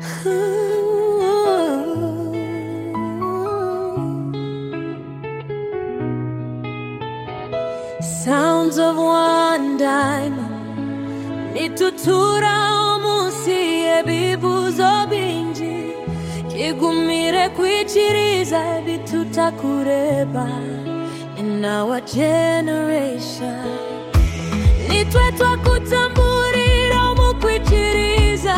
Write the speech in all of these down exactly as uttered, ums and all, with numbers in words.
Sounds of one diamond nitutura omusi ebibuzo bingi kigumire kwikiriza bitutakureba in our generation. Nitwe twakutamburira mu kwikiriza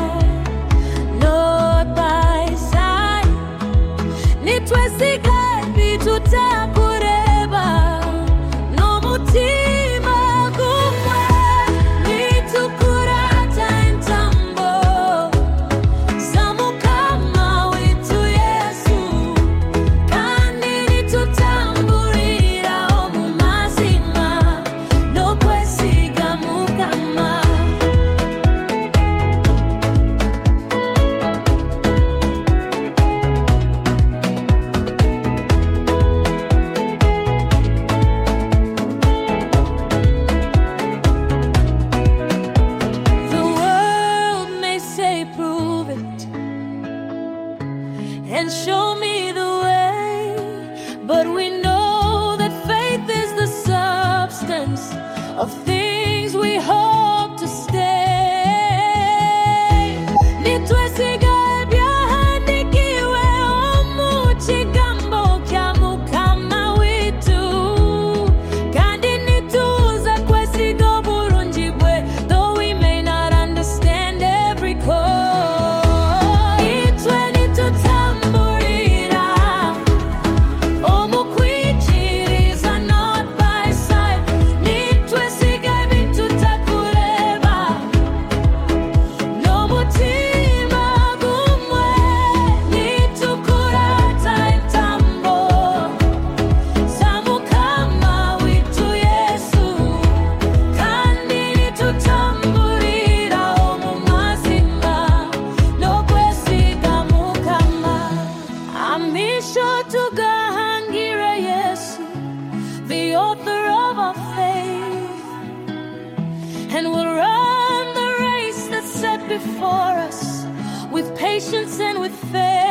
Lord by side. Nitwe sigaye bitutakureba no mutima gumwe nitukurata intambo zamukama witu Yesu kandi nitutamburira omu mazima no kwesiga mukama. The world may say prove it and show me the way, but we know that faith is the substance of things we hope to stay. Nitwesiga byahandikiwe omu kigambo kya mukama witu kandi nituza kwesiga obulungi bwe, though we may not understand every code. Itwe nitutamburira omu kwikiriza not by sight. Nitwesiga bitutakureba no mutima gumwe nitukurata intambo zamukama witu Yesu kandi nitutamburira omu mazima no kwesiga mukama. Amisho tugahangire Yesu, the author of our faith, and we'll run the race that's set before us with patience and with faith.